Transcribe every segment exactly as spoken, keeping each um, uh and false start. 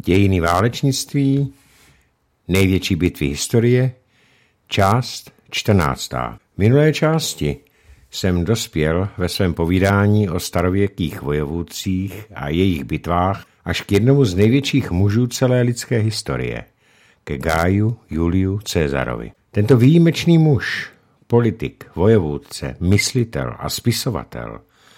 Dějiny válečnictví, největší bitvy historie, část čtrnáctá. V minulé části jsem dospěl ve svém povídání o starověkých vojevůdcích a jejich bitvách až k jednomu z největších mužů celé lidské historie, ke Gaiu Juliu Caesarovi. Tento výjimečný muž, politik, vojevůdce, myslitel a spisovatel,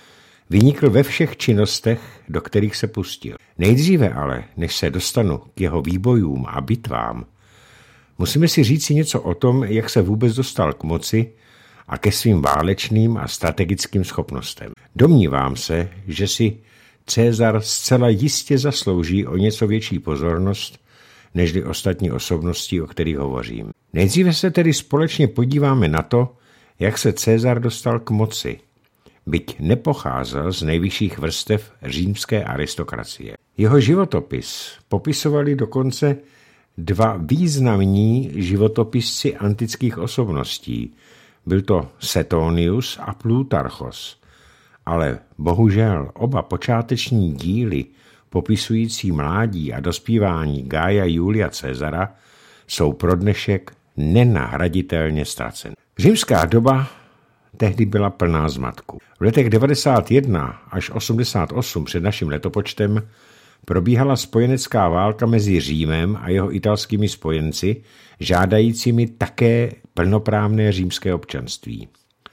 vynikl ve všech činnostech, do kterých se pustil. Nejdříve ale, než se dostanu k jeho výbojům a bitvám, musíme si říci něco o tom, jak se vůbec dostal k moci a ke svým válečným a strategickým schopnostem. Domnívám se, že si Caesar zcela jistě zaslouží o něco větší pozornost, nežli ostatní osobnosti, o kterých hovořím. Nejdříve se tedy společně podíváme na to, jak se Caesar dostal k moci, byť nepocházel z nejvyšších vrstev římské aristokracie. Jeho životopis popisovali dokonce dva významní životopisci antických osobností. Byl to Suetonius a Plutarchos, ale bohužel oba počáteční díly popisující mládí a dospívání Gaia Julia Caesara jsou pro dnešek nenahraditelně ztraceny. Římská doba tehdy byla plná zmatku. V letech devadesát jedna až osmdesát osm před naším letopočtem probíhala spojenecká válka mezi Římem a jeho italskými spojenci, žádajícími také plnoprávné římské občanství.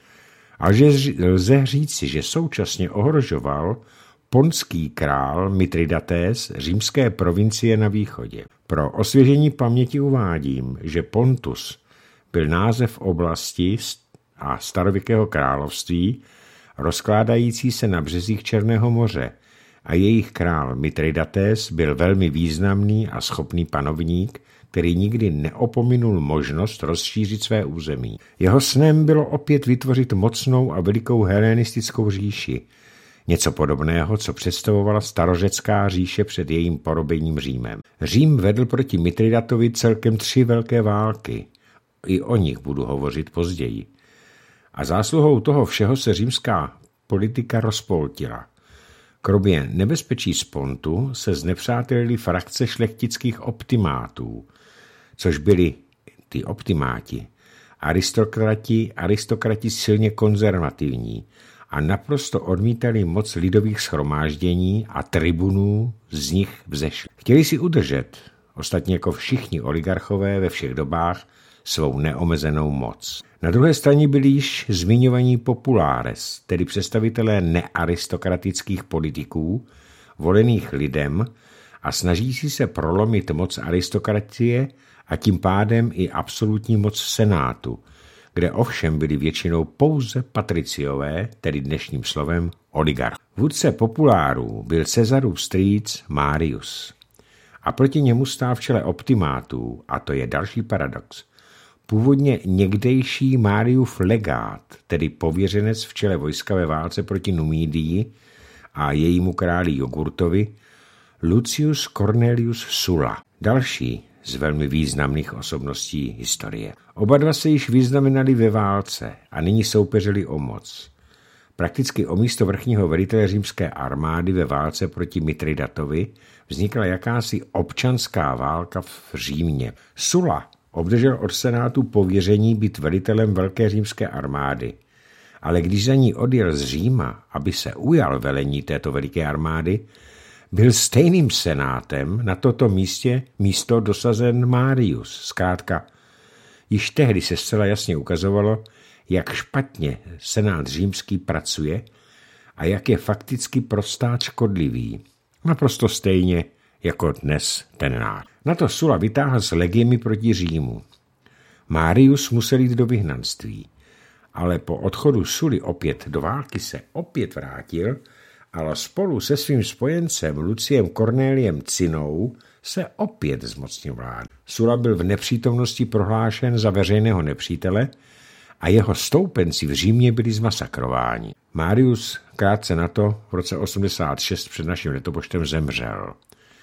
Ale lze říci, že současně ohrožoval ponský král Mithridates římské provincie na východě. Pro osvěžení paměti uvádím, že Pontus byl název oblasti a starověkého království rozkládající se na březích Černého moře a jejich král Mithridates byl velmi významný a schopný panovník, který nikdy neopominul možnost rozšířit své území. Jeho snem bylo opět vytvořit mocnou a velikou helenistickou říši, něco podobného, co představovala starořecká říše před jejím porobením Římem. Řím vedl proti Mithridatovi celkem tři velké války. I o nich budu hovořit později. A zásluhou toho všeho se římská politika rozpoltila. Kromě nebezpečí z Pontu se znepřátelili frakce šlechtických optimátů, což byli ty optimáti, aristokrati, aristokrati silně konzervativní a naprosto odmítali moc lidových shromáždění a tribunů z nich vzešli. Chtěli si udržet, ostatně jako všichni oligarchové ve všech dobách, svou neomezenou moc. Na druhé straně byli již zmiňovaní populares, tedy představitelé nearistokratických politiků, volených lidem a snažící se prolomit moc aristokracie a tím pádem i absolutní moc senátu, kde ovšem byli většinou pouze patriciové, tedy dnešním slovem oligarch. Vůdce populárů byl Caesarův strýc Marius. A proti němu stál v čele optimátů, a to je další paradox, původně někdejší Mariův legát, tedy pověřenec v čele vojska ve válce proti Numídii a jejímu králi Jugurtovi, Lucius Cornelius Sulla, další z velmi významných osobností historie. Oba dva se již vyznamenali ve válce a nyní soupeřili o moc. Prakticky o místo vrchního velitele římské armády ve válce proti Mithridatovi vznikla jakási občanská válka v Římě. Sulla obdržel od senátu pověření být velitelem velké římské armády, ale když za ní odjel z Říma, aby se ujal velení této veliké armády, byl stejným senátem na toto místě místo dosazen Marius. Zkrátka, již tehdy se zcela jasně ukazovalo, jak špatně senát římský pracuje a jak je fakticky pro stát škodlivý. Naprosto stejně jako dnes ten náš. Na to Sulla vytáhl s legiemi proti Římu. Marius musel jít do vyhnanství, ale po odchodu Sully opět do války se opět vrátil, ale spolu se svým spojencem Luciem Corneliem Cinou se opět zmocnil vlády. Sulla byl v nepřítomnosti prohlášen za veřejného nepřítele a jeho stoupenci v Římě byli zmasakrováni. Marius krátce na to v roce osmdesát šest před naším letopočtem zemřel.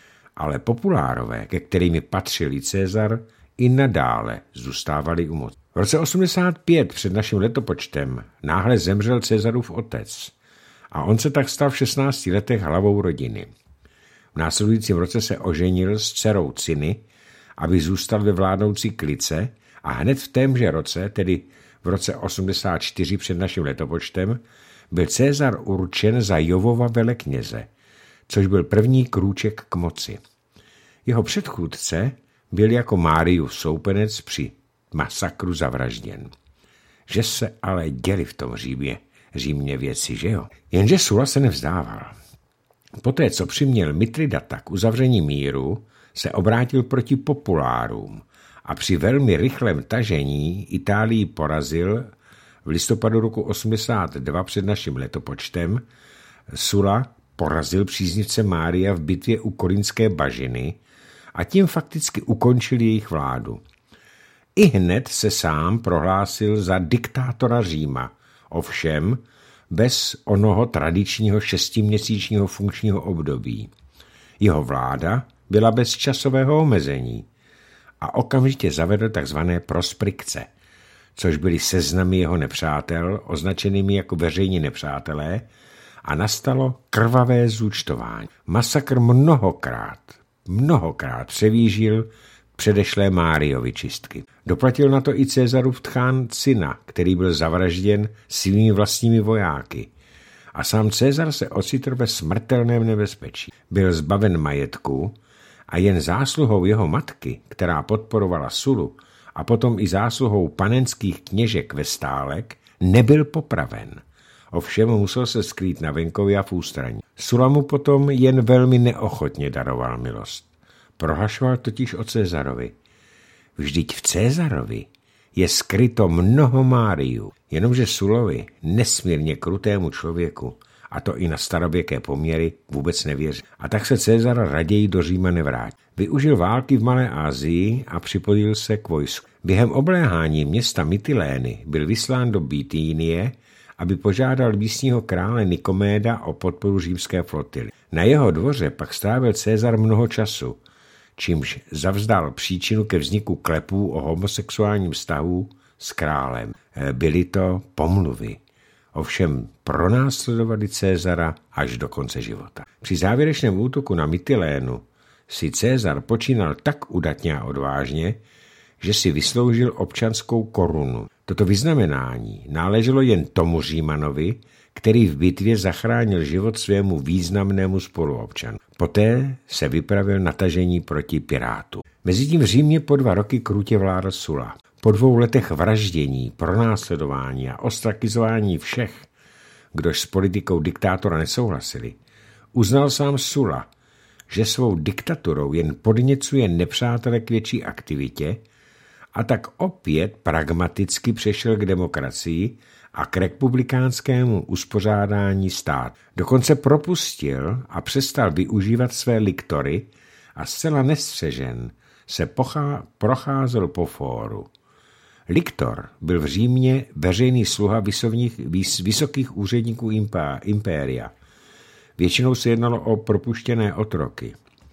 Ale populárové, ke kterými patřil i Caesar, i nadále zůstávali u moci. V roce osmdesát pět před naším letopočtem náhle zemřel Caesarův otec a on se tak stal v šestnácti letech hlavou rodiny. V následujícím roce se oženil s dcerou Ciny, aby zůstal ve vládnoucí klice, a hned v témže roce, tedy v roce osmdesát čtyři před naším letopočtem, byl Cezar určen za Jovova velekněze, což byl první krůček k moci. Jeho předchůdce byl jako Mariův soupenec při masakru zavražděn. Že se ale děli v tom Římě, Římě věci, že jo? Jenže Sulla se nevzdával. Poté, co přiměl Mitridata k uzavření míru, se obrátil proti populárům a při velmi rychlém tažení Itálii porazil v listopadu roku osmdesát dva před naším letopočtem. Sulla porazil příznivce Mária v bitvě u Korintské bažiny a tím fakticky ukončil jejich vládu. I hned se sám prohlásil za diktátora Říma, ovšem bez onoho tradičního šestiměsíčního funkčního období. Jeho vláda byla bez časového omezení a okamžitě zavedl tzv. Prosprikce, což byly seznamy jeho nepřátel, označenými jako veřejní nepřátelé, a nastalo krvavé zúčtování. Masakr mnohokrát, mnohokrát převížil předešlé Máriovy čistky. Doplatil na to i Cezarův tchán Cinna, který byl zavražděn svými vlastními vojáky. A sám Cezar se ocitl ve smrtelném nebezpečí. Byl zbaven majetku a jen zásluhou jeho matky, která podporovala Sullu, a potom i zásluhou panenských kněžek Vestálek, nebyl popraven. Ovšem musel se skrýt na venkově a v ústraní. Sulla mu potom jen velmi neochotně daroval milost. Prohlašoval totiž o Cezarovi. Vždyť v Cezarovi je skryto mnoho Máriů, jenomže Sullovi, nesmírně krutému člověku, a to i na starověké poměry, vůbec nevěří. A tak se Cezar raději do Říma nevrátil. Využil války v Malé Asii a připojil se k vojsku. Během obléhání města Mytilény byl vyslán do Bitýnie, aby požádal místního krále Nikoméda o podporu římské flotily. Na jeho dvoře pak strávil Cezar mnoho času, čímž zavzdal příčinu ke vzniku klepů o homosexuálním vztahu s králem. Byly to pomluvy. Ovšem pronásledovali Cezara až do konce života. Při závěrečném útoku na Mytilénu si Cezar počínal tak udatně a odvážně, že si vysloužil občanskou korunu. Toto vyznamenání náleželo jen tomu Římanovi, který v bitvě zachránil život svému významnému spoluobčanu. Poté se vypravil na tažení proti pirátům. Mezitím v Římě po dva roky krutě vládl Sulla. Po dvou letech vraždění, pronásledování a ostrakizování všech, kdož s politikou diktátora nesouhlasili, uznal sám Sulla, že svou diktaturou jen podněcuje nepřátele k větší aktivitě, a tak opět pragmaticky přešel k demokracii a k republikánskému uspořádání stát. Dokonce propustil a přestal využívat své liktory a zcela nestřežen se pochá, procházel po fóru. Liktor byl v Římě veřejný sluha vysokých, vys, vysokých úředníků impéria. Většinou se jednalo o propuštěné otroky.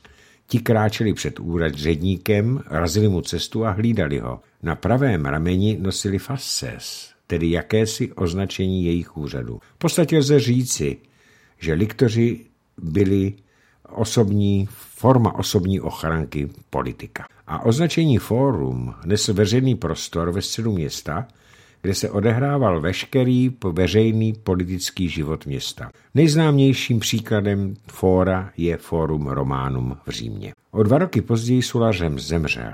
Ti kráčeli před úředníkem, razili mu cestu a hlídali ho. Na pravém rameni nosili fasces, tedy jakési označení jejich úřadu. V podstatě lze říci, že liktoři byli osobní, forma osobní ochranky politika. A označení fórum nesl veřejný prostor ve středu města, kde se odehrával veškerý veřejný politický život města. Nejznámějším příkladem fóra je Forum Romanum v Římě. O dva roky později Sulla zemřel.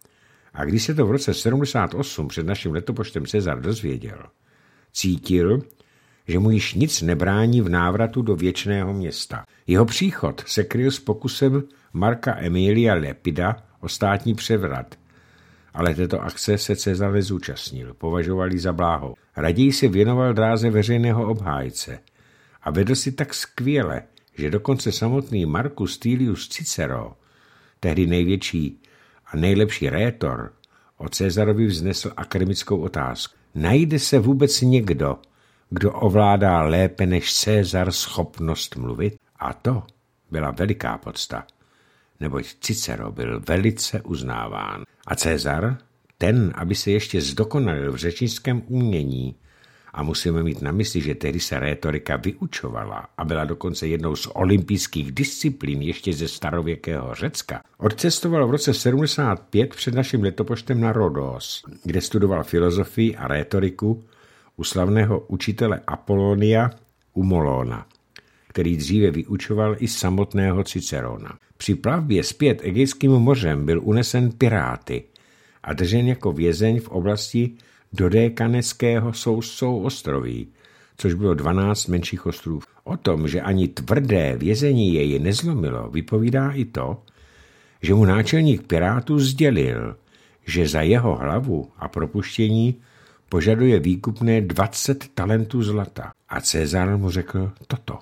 A když se to v roce sedmdesát osm před naším letopočtem Cezar dozvěděl, cítil, že mu již nic nebrání v návratu do věčného města. Jeho příchod se kryl s pokusem Marka Emilia Lepida o státní převrat, ale této akce se Cezar nezúčastnil, považovali za bláhou. Raději se věnoval dráze veřejného obhájce a vedl si tak skvěle, že dokonce samotný Marcus Tullius Cicero, tehdy největší a nejlepší rétor, o Cezarovi vznesl akademickou otázku. Najde se vůbec někdo, kdo ovládá lépe než Cezar schopnost mluvit? A to byla veliká podsta, neboť Cicero byl velice uznáván. A Cezar, ten, aby se ještě zdokonalil v řečnickém umění A musíme mít na mysli, že tehdy se rétorika vyučovala a byla dokonce jednou z olympijských disciplín ještě ze starověkého Řecka. Odcestoval v roce sedmdesát pět před naším letopočtem na Rhodos, kde studoval filozofii a rétoriku u slavného učitele Apolonia u Molóna, který dříve vyučoval i samotného Cicerona. Při plavbě zpět Egejským mořem byl unesen piráty a držen jako vězeň v oblasti Dodékaneského souostroví, což bylo dvanáct menších ostrovů. O tom, že ani tvrdé vězení jej nezlomilo, vypovídá i to, že mu náčelník pirátů sdělil, že za jeho hlavu a propuštění požaduje výkupné dvacet talentů zlata. A Cezar mu řekl toto.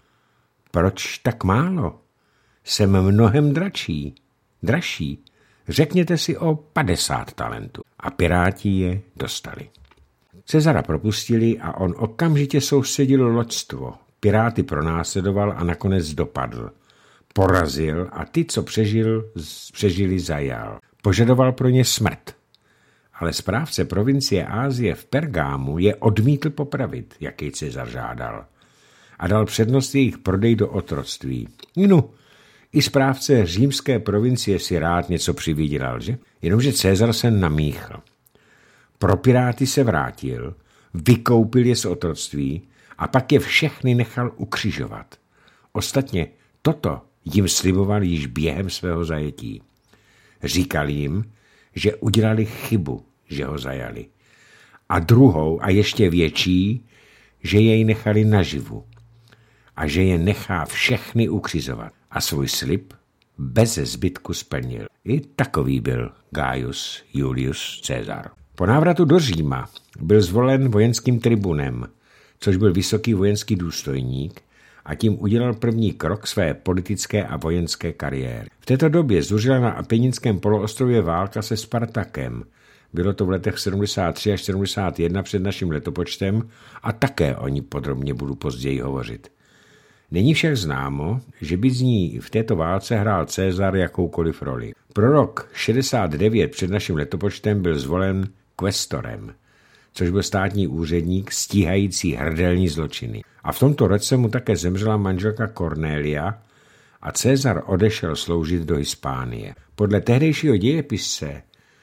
Proč tak málo? Jsem mnohem dračí, dražší. Řekněte si o padesát talentů. A piráti je dostali. Cezara propustili a on okamžitě soustředil loďstvo. Piráty pronásledoval a nakonec dopadl. Porazil a ty, co přežil, přežili, zajal. Požadoval pro ně smrt. Ale správce provincie Ázie v Pergámu je odmítl popravit, jak jej Cezar žádal. A dal přednost jejich prodej do otroctví. No, i správce římské provincie si rád něco přivydělal, že? Jenomže Cezar se namíchl. Pro piráty se vrátil, vykoupil je z otroctví a pak je všechny nechal ukřižovat. Ostatně toto jim sliboval již během svého zajetí. Říkal jim, že udělali chybu, že ho zajali. A druhou a ještě větší, že jej nechali naživu. A že je nechá všechny ukřizovat. A svůj slib bez zbytku splnil. I takový byl Gaius Julius Caesar. Po návratu do Říma byl zvolen vojenským tribunem, což byl vysoký vojenský důstojník, a tím udělal první krok své politické a vojenské kariéry. V této době zuřila na Apeninském poloostrově válka se Spartakem. Bylo to v letech sedmdesát tři až sedmdesát jedna před naším letopočtem a také o ní podrobně budu později hovořit. Není však známo, že by z ní v této válce hrál Cezar jakoukoliv roli. Pro rok šedesát devět před naším letopočtem byl zvolen questorem, což byl státní úředník stíhající hrdelní zločiny. A v tomto roce mu také zemřela manželka Cornelia a Cezar odešel sloužit do Hispánie. Podle tehdejšího dějepisce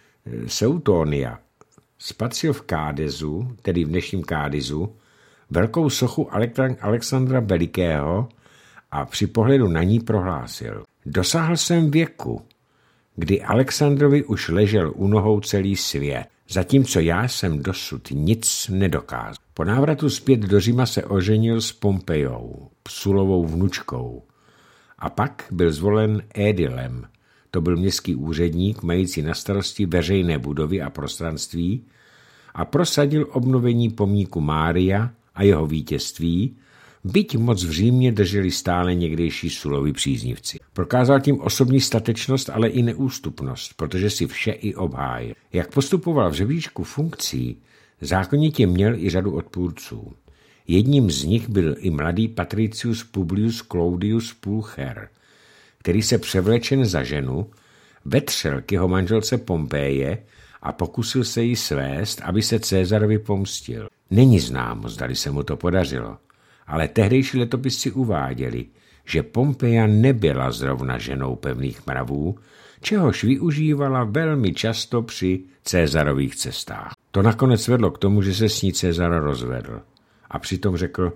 Seutonia spatřil v Kádezu, tedy v dnešním Kádizu, velkou sochu Alexandra Velikého a při pohledu na ní prohlásil: Dosáhl jsem věku, kdy Alexandrovi už ležel u nohou celý svět, zatímco já jsem dosud nic nedokázal. Po návratu zpět do Říma se oženil s Pompejou, Sulovou vnučkou, a pak byl zvolen édilem. To byl městský úředník, mající na starosti veřejné budovy a prostranství, a prosadil obnovení pomníku Mária a jeho vítězství, byť moc v Římě drželi stále někdejší Sulovi příznivci. Prokázal tím osobní statečnost, ale i neústupnost, protože si vše i obhájil. Jak postupoval v žebříčku funkcí, zákonitě měl i řadu odpůrců. Jedním z nich byl i mladý Patricius Publius Claudius Pulcher, který se převlečen za ženu vetřel k jeho manželce Pompeje a pokusil se jí svést, aby se Cezarovi pomstil. Není známo, zdali se mu to podařilo, ale tehdejší letopisci uváděli, že Pompeja nebyla zrovna ženou pevných mravů, čehož využívala velmi často při Cezarových cestách. To nakonec vedlo k tomu, že se s ní Cezar rozvedl a přitom řekl: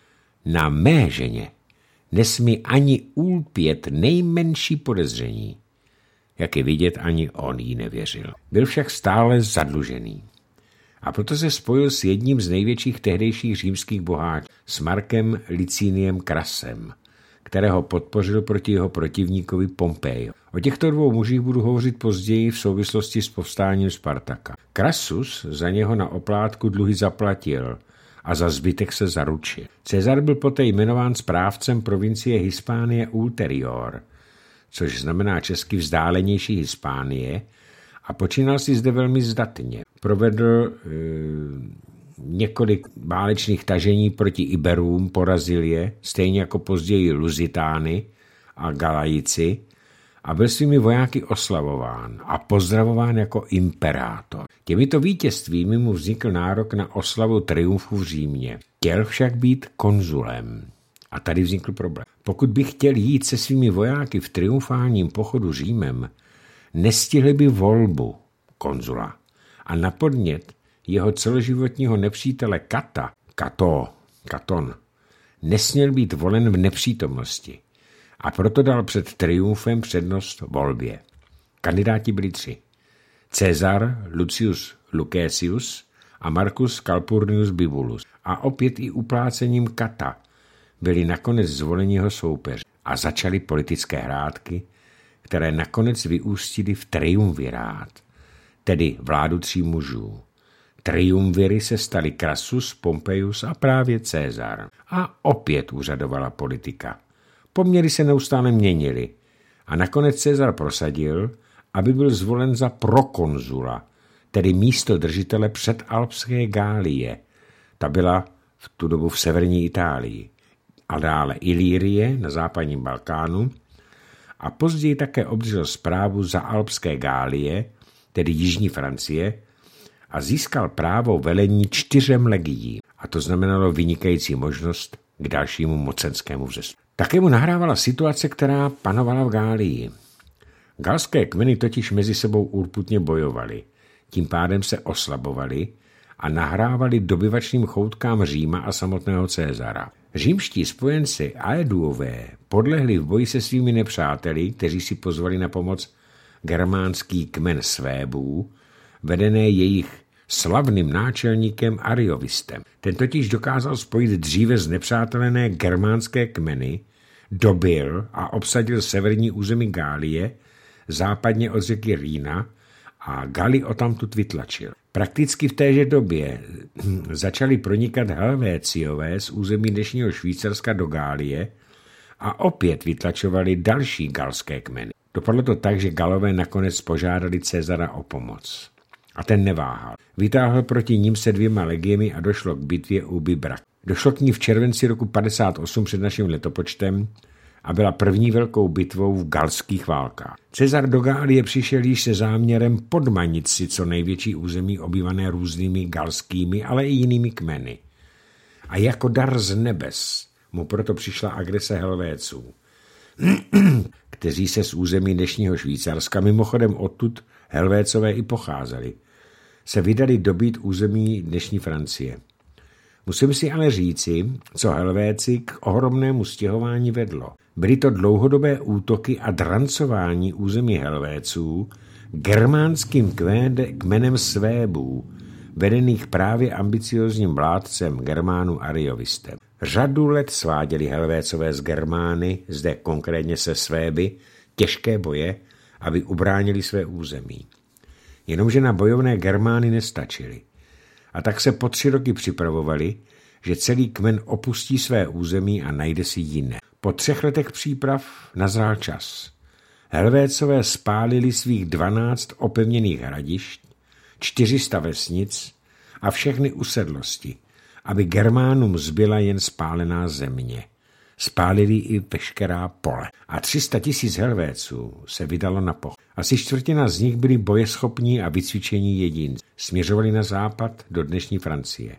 na mé ženě nesmí ani úlpět nejmenší podezření. Jak je vidět, ani on jí nevěřil. Byl však stále zadlužený. A proto se spojil s jedním z největších tehdejších římských boháčů, s Markem Licíniem Crasem, kterého podpořil proti jeho protivníkovi Pompeji. O těchto dvou mužích budu hovořit později v souvislosti s povstáním Spartaka. Crassus za něho na oplátku dluhy zaplatil a za zbytek se zaručil. Cezar byl poté jmenován správcem provincie Hispánie Ulterior, což znamená česky vzdálenější Hispánie, a počínal si zde velmi zdatně. Provedl e, několik válečných tažení proti Iberům, porazil je, stejně jako později Luzitány a Galajici, a byl svými vojáky oslavován a pozdravován jako imperátor. Těmito vítězstvími mu vznikl nárok na oslavu triumfu v Římě. Chtěl však být konzulem. A tady vznikl problém. Pokud by chtěl jít se svými vojáky v triumfálním pochodu Římem, nestihli by volbu konzula. A na podnět jeho celoživotního nepřítele Kata, Kato, Katon, nesměl být volen v nepřítomnosti. A proto dal před triumfem přednost volbě. Kandidáti byli tři. Cezar Lucius Lucesius a Marcus Calpurnius Bibulus. A opět i uplácením Kata byli nakonec zvoleni jeho soupeři a začaly politické hrátky, které nakonec vyústily v triumvirát, tedy vládu tří mužů. Triumviry se staly Crassus, Pompeius a právě Cezar. A opět úřadovala politika. Poměry se neustále měnily a nakonec Cezar prosadil, aby byl zvolen za prokonzula, tedy místo držitele předalpské Gálie. Ta byla v tu dobu v severní Itálii. A dále Ilýrie na západním Balkánu a později také obdržel správu za alpské Gálie, tedy jižní Francie, a získal právo velení čtyřem legiím. A to znamenalo vynikající možnost k dalšímu mocenskému vzestupu. Také mu nahrávala situace, která panovala v Gálii. Galské kmeny totiž mezi sebou urputně bojovaly, tím pádem se oslabovaly a nahrávali dobyvačným choutkám Říma a samotného Cezara. Římští spojenci Aeduové podlehli v boji se svými nepřáteli, kteří si pozvali na pomoc germánský kmen Svébů, vedené jejich slavným náčelníkem Ariovistem. Ten totiž dokázal spojit dříve znepřátelené germánské kmeny, dobyl a obsadil severní území Gálie, západně od řeky Rýna a Gali odtamtud vytlačil. Prakticky v téže době začali pronikat Helvéciové z území dnešního Švýcarska do Gálie a opět vytlačovali další galské kmeny. Dopadlo to tak, že Galové nakonec požádali Cezara o pomoc. A ten neváhal. Vytáhl proti ním se dvěma legiemi a došlo k bitvě u Bibrak. Došlo k ní v červenci roku padesát osm před naším letopočtem a byla první velkou bitvou v galských válkách. Cezar do Gálie přišel již se záměrem podmanit si co největší území obývané různými galskými, ale i jinými kmeny. A jako dar z nebes mu proto přišla agrese Helvéců, kteří se z území dnešního Švýcarska, mimochodem odtud Helvécové i pocházeli, se vydali dobít území dnešní Francie. Musím si ale říci, co Helvéci k ohromnému stěhování vedlo. Byly to dlouhodobé útoky a drancování území Helvéců germánským kmenem Svébů, vedených právě ambiciozním vládcem Germánu Ariovistem. Řadu let sváděli Helvécové z Germány, zde konkrétně se Svéby, těžké boje, aby ubránili své území. Jenomže na bojovné Germány nestačili. A tak se po tři roky připravovali, že celý kmen opustí své území a najde si jiné. Po třech letech příprav nazrál čas. Helvécové spálili svých dvanáct opevněných hradišť, čtyři sta vesnic a všechny usedlosti, aby Germánům zbyla jen spálená země. Spálili i veškerá pole. A tři sta tisíc Helvéců se vydalo na pochod. Asi čtvrtina z nich byli bojeschopní a vycvičení jedinci. Směřovali na západ do dnešní Francie.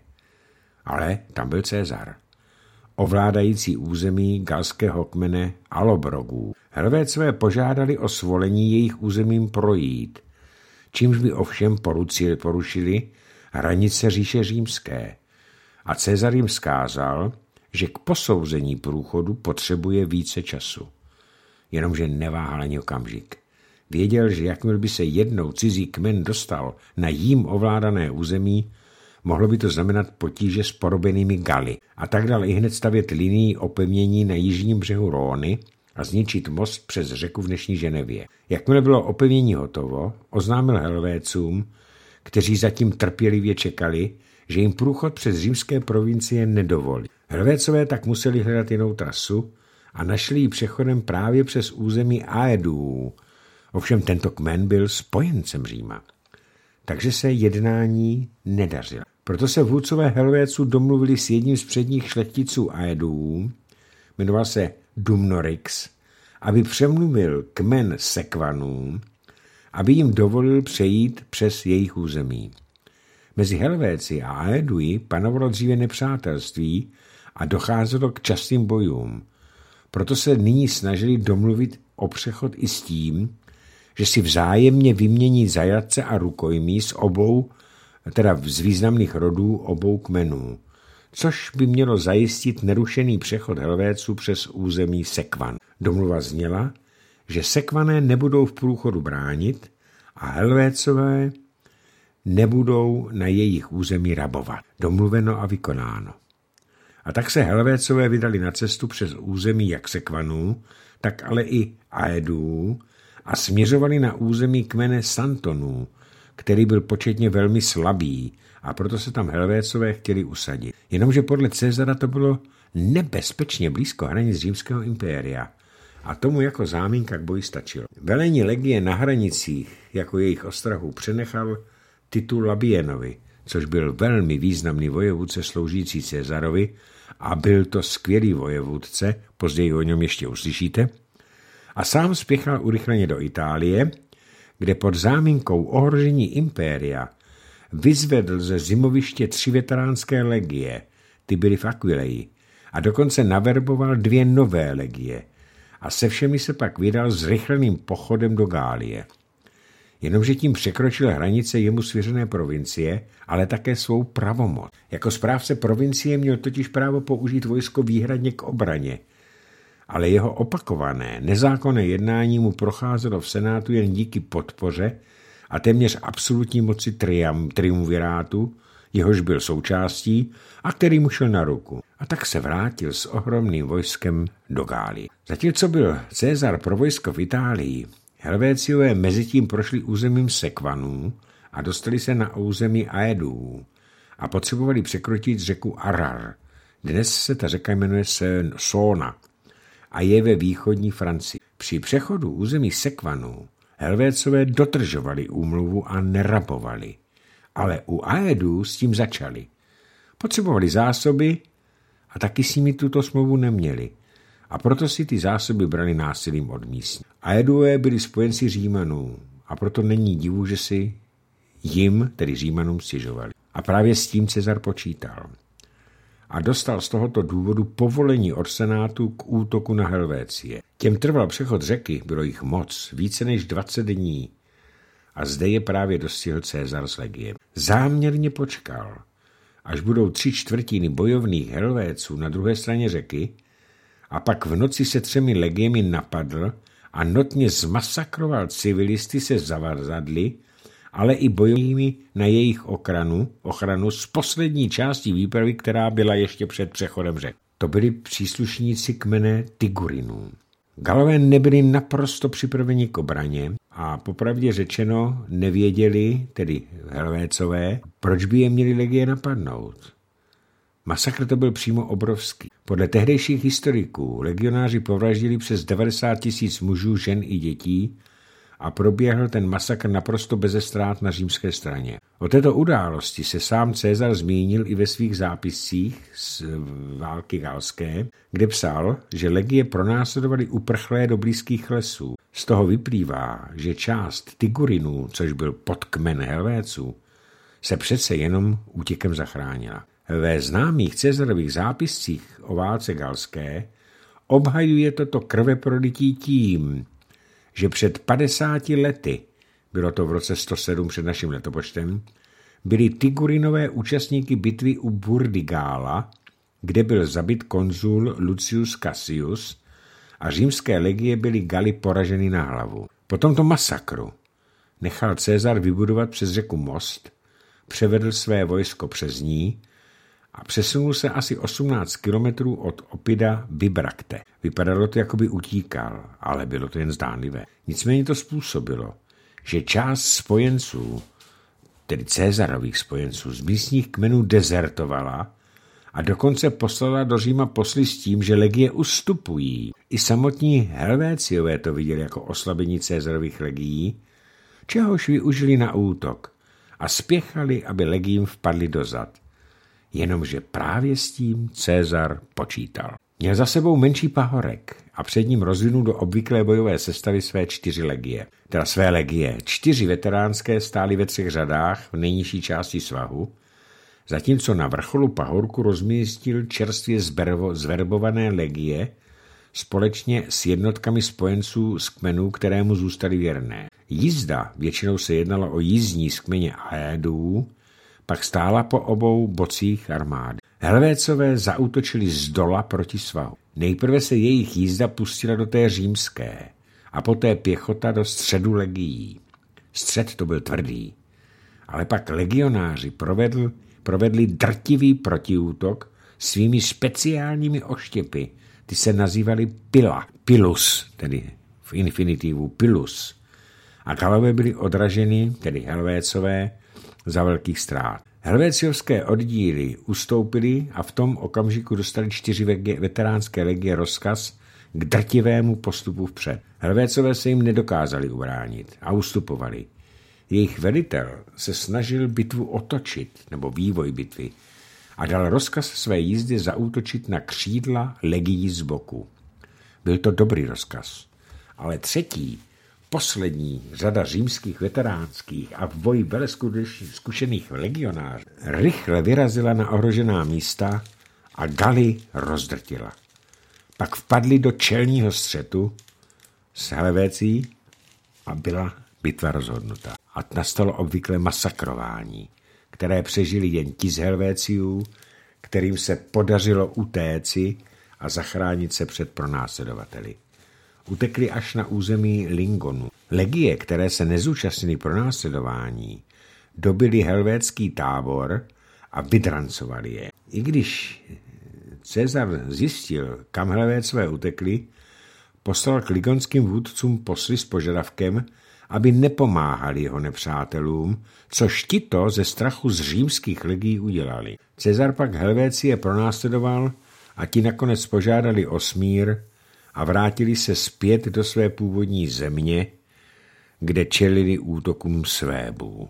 Ale tam byl Cezar, ovládající území galského kmene Alobrogů. Helvécové požádali o svolení jejich územím projít, čímž by ovšem poručili, porušili hranice říše římské. A Cezar jim vzkázal, že k posouzení průchodu potřebuje více času. Jenomže neváhal ani okamžik. Věděl, že jakmile by se jednou cizí kmen dostal na jím ovládané území, mohlo by to znamenat potíže s porobenými Galy a tak dal i hned stavět linii opevnění na jižním břehu Róny a zničit most přes řeku v dnešní Ženevě. Jakmile bylo opevnění hotovo, oznámil Helvécům, kteří zatím trpělivě čekali, že jim průchod přes římské provincie nedovolí. Helvécové tak museli hledat jinou trasu a našli ji přechodem právě přes území Aedů. Ovšem tento kmen byl spojencem Říma. Takže se jednání nedařilo. Proto se vůdcové Helvéců domluvili s jedním z předních šlechticů Aedů, jmenoval se Dumnorix, aby přemluvil kmen Sekvanů, aby jim dovolil přejít přes jejich území. Mezi Helvéci a Aedui panovalo dříve nepřátelství a docházelo k častým bojům. Proto se nyní snažili domluvit o přechod i s tím, že si vzájemně vymění zajatce a rukojmí z obou, teda z významných rodů obou kmenů, což by mělo zajistit nerušený přechod Helvéců přes území Sekvan. Domluva zněla, že Sekvané nebudou v průchodu bránit a Helvécové nebudou na jejich území rabovat. Domluveno a vykonáno. A tak se Helvécové vydali na cestu přes území jak Sekvanů, tak ale i Aedů a směřovali na území kmene Santonů, který byl početně velmi slabý, a proto se tam Helvécové chtěli usadit. Jenomže podle Cezara to bylo nebezpečně blízko hranic Římského impéria a tomu jako záminka k boji stačilo. Velení legie na hranicích jako jejich ostrahu přenechal titul Labienovi, což byl velmi významný vojevůdce sloužící Cezarovi a byl to skvělý vojevůdce, později o něm ještě uslyšíte, a sám spěchal urychleně do Itálie, kde pod záminkou ohrožení impéria vyzvedl ze zimoviště tři veteránské legie, ty byly v Aquileji, a dokonce naverboval dvě nové legie a se všemi se pak vydal zrychleným pochodem do Gálie. Jenomže tím překročil hranice jemu svěřené provincie, ale také svou pravomoc. Jako správce provincie měl totiž právo použít vojsko výhradně k obraně, ale jeho opakované, nezákonné jednání mu procházelo v senátu jen díky podpoře a téměř absolutní moci trium, triumvirátu, jehož byl součástí a který mu šel na ruku. A tak se vrátil s ohromným vojskem do Gálie. Zatímco byl Cezar pro vojsko v Itálii, Helvéciové mezitím prošli územím Sekvanů a dostali se na území Aedů a potřebovali překročit řeku Arar. Dnes se ta řeka jmenuje Sona a je ve východní Francii. Při přechodu území Sekvanů Helvécové dodržovali úmluvu a nerabovali, ale u Aedů s tím začali. Potřebovali zásoby a taky s nimi tuto smlouvu neměli. A proto si ty zásoby brali násilím od místní. Aedové byli spojenci Římanů a proto není divu, že si jim, tedy Římanům, stěžovali. A právě s tím Cezar počítal. A dostal z tohoto důvodu povolení od senátu k útoku na Helvécie. Těm trval přechod řeky, bylo jich moc, více než dvacet dní. A zde je právě dostihl Cezar s legiem. Záměrně počkal, až budou tři čtvrtiny bojovných Helvéců na druhé straně řeky, a pak v noci se třemi legiemi napadl a notně zmasakroval civilisty se zavazadly, ale i bojovými na jejich ochranu, ochranu z poslední části výpravy, která byla ještě před přechodem řek. To byli příslušníci kmene Tigurinů. Galové nebyli naprosto připraveni k obraně a popravdě řečeno nevěděli, tedy Helvécové, proč by je měli legie napadnout. Masakr to byl přímo obrovský. Podle tehdejších historiků legionáři povraždili přes devadesát tisíc mužů, žen i dětí a proběhl ten masakr naprosto beze ztrát na římské straně. O této události se sám Cezar zmínil i ve svých zápiscích z války galské, kde psal, že legie pronásledovali uprchlé do blízkých lesů. Z toho vyplývá, že část Tigurinů, což byl podkmen Helvéců, se přece jenom útěkem zachránila. Ve známých Cezarových zápiscích o válce galské obhajuje toto krveprolití tím, že před padesáti lety, bylo to v roce sto sedm před naším letopočtem, byli Tigurinové účastníky bitvy u Burdigála, kde byl zabit konzul Lucius Cassius a římské legie byly Galy poraženy na hlavu. Po tomto masakru nechal Cezar vybudovat přes řeku most, převedl své vojsko přes ní a přesunul se asi osmnáct kilometrů od Opida Bibrakte. Vypadalo to, jako by utíkal, ale bylo to jen zdánlivé. Nicméně to způsobilo, že část spojenců, tedy Cezarových spojenců, z místních kmenů dezertovala a dokonce poslala do Říma posly s tím, že legie ustupují. I samotní Helvéciové to viděli jako oslabení Cezarových legií, čehož využili na útok a spěchali, aby legiím vpadli dozad. Jenomže právě s tím Cezar počítal. Měl za sebou menší pahorek a před ním rozvinul do obvyklé bojové sestavy své čtyři legie. Teda své legie. Čtyři veteránské stály ve třech řadách v nejnižší části svahu, zatímco na vrcholu pahorku rozmístil čerstvě zverbované legie společně s jednotkami spojenců z kmenů, kterému zůstaly věrné. Jízda, většinou se jednalo o jízdní z kmeně Aedů, pak stála po obou bocích armády. Helvécové zaútočili z dola proti svahu. Nejprve se jejich jízda pustila do té římské a poté pěchota do středu legií. Střed to byl tvrdý, ale pak legionáři provedl, provedli drtivý protiútok svými speciálními oštěpy. Ty se nazývaly pila, pilus, tedy v infinitivu pilus. A Galové byly odraženy, tedy Helvécové, za velkých ztrát. Helvéciovské oddíly ustoupily a v tom okamžiku dostali čtyři veteránské legie rozkaz k drtivému postupu vpřed. Helvécové se jim nedokázali ubránit a ustupovali. Jejich velitel se snažil bitvu otočit, nebo vývoj bitvy, a dal rozkaz své jízdy zaútočit na křídla legií z boku. Byl to dobrý rozkaz, ale třetí, poslední řada římských veteránských a v boji veleskušených legionářů rychle vyrazila na ohrožená místa a Galy rozdrtila. Pak vpadli do čelního střetu s Helvécií a byla bitva rozhodnuta. A nastalo obvyklé masakrování, které přežili jen ti z Helvéciů, kterým se podařilo utéci a zachránit se před pronásledovateli. Utekli až na území Lingonu. Legie, které se nezúčastnily pronásledování, dobili helvétský tábor a vydrancovali je. I když Cezar zjistil, kam Helvétové utekli, poslal k ligonským vůdcům posly s požadavkem, aby nepomáhali jeho nepřátelům, což tito ze strachu z římských legií udělali. Cezar pak Helvécie pronásledoval a ti nakonec požádali o smír a vrátili se zpět do své původní země, kde čelili útokům Svébů.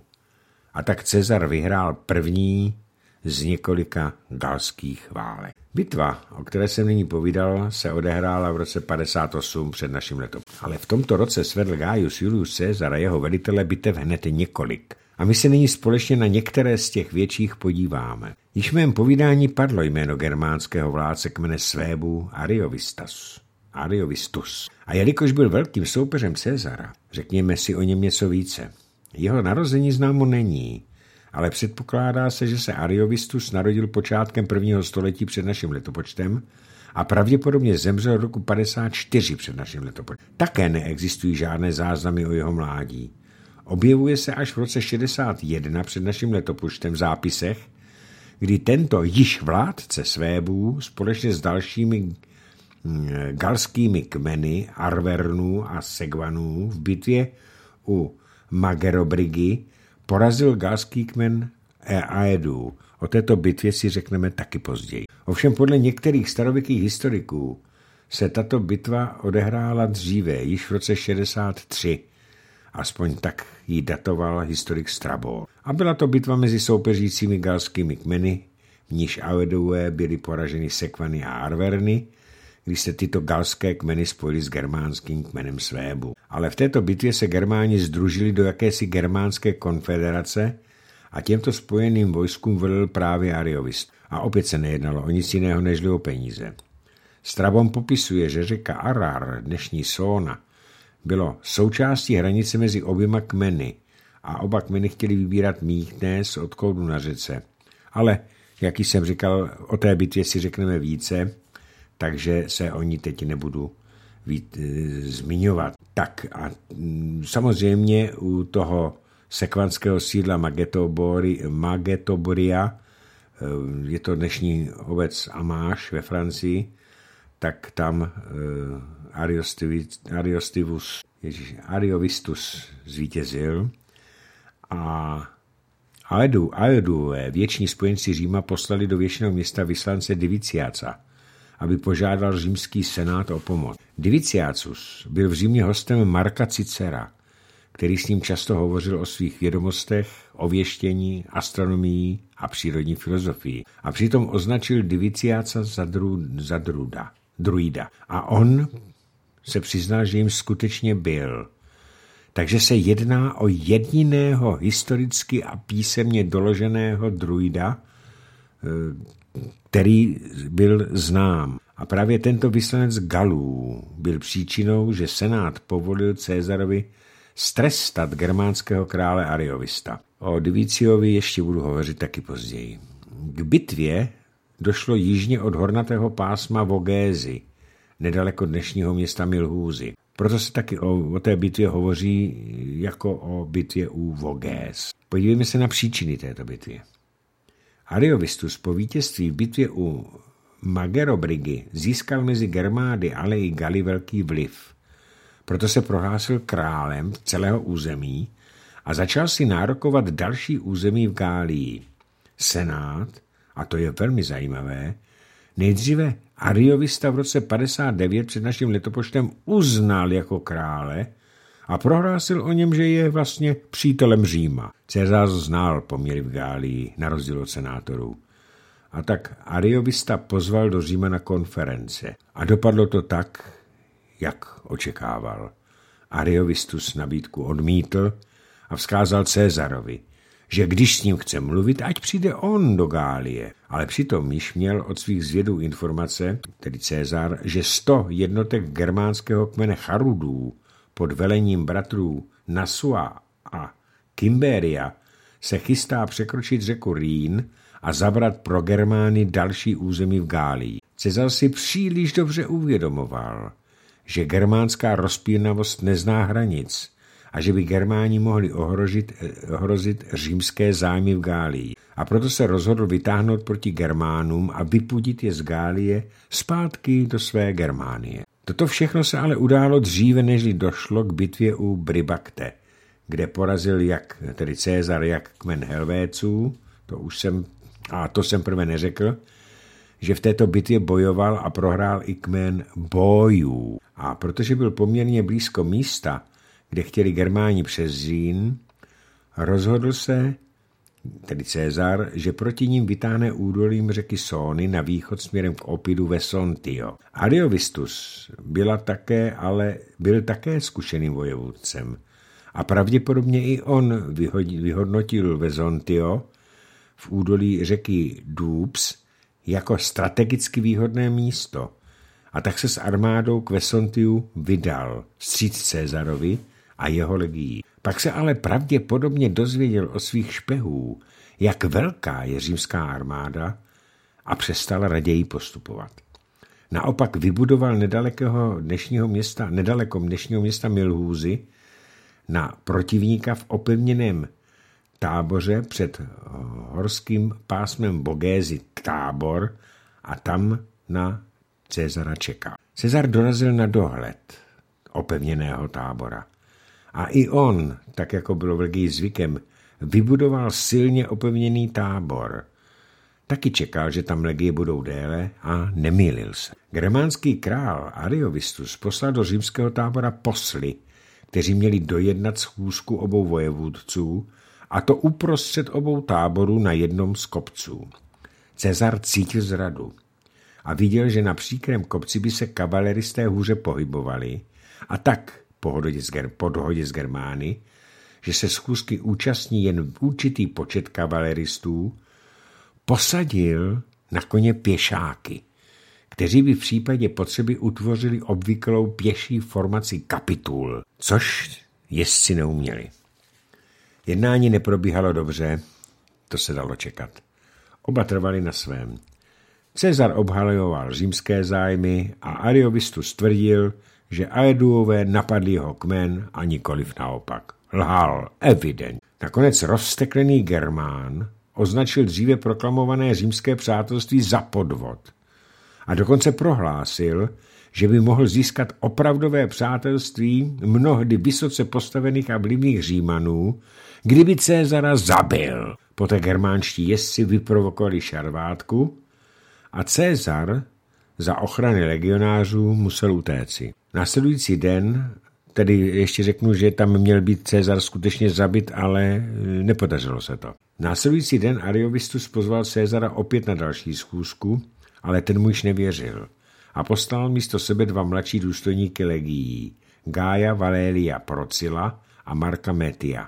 A tak Cezar vyhrál první z několika galských válek. Bitva, o které jsem nyní povídal, se odehrála v roce padesát osm před naším letom. Ale v tomto roce svedl Gaius Julius Caesar a jeho velitele bitev hned několik. A my se nyní společně na některé z těch větších podíváme. Již v mém povídání padlo jméno germánského vládce kmene Svébů Ariovistus. Ariovistus. A jelikož byl velkým soupeřem Cezara, řekněme si o něm něco více. Jeho narození známo není, ale předpokládá se, že se Ariovistus narodil počátkem prvního století před naším letopočtem a pravděpodobně zemřel roku padesát čtyři před naším letopočtem. Také neexistují žádné záznamy o jeho mládí. Objevuje se až v roce šedesát jedna před naším letopočtem v zápisech, kdy tento již vládce Svébů společně s dalšími galskými kmeny Arvernů a Segvanů v bitvě u Magerobrigy porazil galský kmen Aedů. O této bitvě si řekneme taky později. Ovšem podle některých starověkých historiků se tato bitva odehrála dříve, již v roce šedesát tři. Aspoň tak ji datoval historik Strabon. A byla to bitva mezi soupeřícími galskými kmeny, v níž Aedové byly poraženy Sekvany a Arverny, když se tyto galské kmeny spojily s germánským kmenem Svébů. Ale v této bitvě se Germáni sdružili do jakési germánské konfederace a těmto spojeným vojskům velil právě Ariovistus. A opět se nejednalo o nic jiného než o peníze. Strabon popisuje, že řeka Arar, dnešní Sóna, bylo součástí hranice mezi oběma kmeny a oba kmeny chtěli vybírat mýtné z odchodu na řece. Ale, jak jsem říkal, o té bitvě si řekneme více, takže se o ní teď nebudu víc, e, zmiňovat. Tak a m, samozřejmě u toho sekvanského sídla Magetobori, Magetoboria, e, je to dnešní obec Amáš ve Francii, tak tam e, Ariovistus, ježiš, Ariovistus zvítězil a Aedu, Aedové, věční spojenci Říma, poslali do věčného města vyslance Diviciáca, aby požádal římský senát o pomoc. Diviciacus byl v Římě hostem Marka Cicera, který s ním často hovořil o svých vědomostech, o věštění, astronomii a přírodní filozofii. A přitom označil Diviciáca za, dru, za druda. druida. A on se přiznal, že jim skutečně byl. Takže se jedná o jediného historicky a písemně doloženého druida, který byl znám. A právě tento vyslanec Galů byl příčinou, že senát povolil Caesarovi strestat germánského krále Ariovista. O Diviciovi ještě budu hovořit taky později. K bitvě došlo jižně od hornatého pásma Vogézy, nedaleko dnešního města Milhůzy. Proto se taky o, o té bitvě hovoří jako o bitvě u Vogéz. Podívejme se na příčiny této bitvy. Ariovistus po vítězství v bitvě u Magerobrigy získal mezi Germády, ale i Galy velký vliv. Proto se prohlásil králem celého území a začal si nárokovat další území v Gálii. Senát, a to je velmi zajímavé, nejdříve Ariovista v roce padesát devět před naším letopočtem uznal jako krále a prohlásil o něm, že je vlastně přítelem Říma. Caesar znal poměry v Gálii, na rozdíl od senátorů. A tak Ariovista pozval do Říma na konference. A dopadlo to tak, jak očekával. Ariovistus nabídku odmítl a vzkázal Caesarovi, že když s ním chce mluvit, ať přijde on do Gálie. Ale přitom již měl od svých zvědů informace, tedy Caesar, že sto jednotek germánského kmene Charudů pod velením bratrů Nasua a Kimberia se chystá překročit řeku Rýn a zabrat pro Germány další území v Gálii. Caesar si příliš dobře uvědomoval, že germánská rozpínavost nezná hranic a že by Germáni mohli ohrozit, ohrozit římské zájmy v Gálii. A proto se rozhodl vytáhnout proti Germánům a vypudit je z Gálie zpátky do své Germánie. Toto všechno se ale událo dříve, než došlo k bitvě u Brybakte, kde porazil jak, tedy Caesar jak kmen Helvéců, to už jsem, a to jsem prvé neřekl, že v této bitvě bojoval a prohrál i kmen Bojů. A protože byl poměrně blízko místa, kde chtěli Germáni přes Řín, rozhodl se, tedy Caesar, že proti ním vytáhne údolím řeky Sóny na východ směrem k Opidu ve Sontio. Ariovistus byla také, ale byl také zkušeným vojevůdcem a pravděpodobně i on vyhodnotil Vesontio v údolí řeky Doubs jako strategicky výhodné místo a tak se s armádou k Vesontiu vydal vstříc Caesarovi a jeho legií. Pak se ale pravděpodobně dozvěděl od svých špehů, jak velká je římská armáda a přestal raději postupovat. Naopak vybudoval nedalekého dnešního města, nedaleko dnešního města Milhůzy na protivníka v opevněném táboře před horským pásmem Bogézy tábor a tam na Caesara čekal. Caesar dorazil na dohled opevněného tábora. A i on, tak jako bylo v legii zvykem, vybudoval silně opevněný tábor. Taky čekal, že tam legie budou déle a nemýlil se. Germánský král Ariovistus poslal do římského tábora posly, kteří měli dojednat schůzku obou vojevůdců, a to uprostřed obou táborů na jednom z kopců. Caesar cítil zradu a viděl, že na příkrém kopci by se kavaleristé hůře pohybovali a tak po dohodě s, po dohodě s Germány, že se schůzky účastní jen určitý počet kavaleristů, posadil na koně pěšáky, kteří by v případě potřeby utvořili obvyklou pěší formaci kapitul, což jezdci neuměli. Jednání neprobíhalo dobře, to se dalo čekat. Oba trvali na svém. Caesar obhajoval římské zájmy a Ariovistus tvrdil, že Aeduové napadli jeho kmen a nikoliv naopak. Lhal, evident. Nakonec rozsteklený Germán označil dříve proklamované římské přátelství za podvod a dokonce prohlásil, že by mohl získat opravdové přátelství mnohdy vysoce postavených a vlivných Římanů, kdyby Caesara zabil. Poté germánští jezdci vyprovokovali šarvátku a Caesar za ochrany legionářů musel utéci. Následující den, tedy ještě řeknu, že tam měl být Caesar skutečně zabit, ale nepodařilo se to. Následující den Ariovistus pozval Caesara opět na další schůzku, ale ten mu již nevěřil. a poslal místo sebe dva mladší důstojníky legií, Gája Valéria Procila a Marka Metia.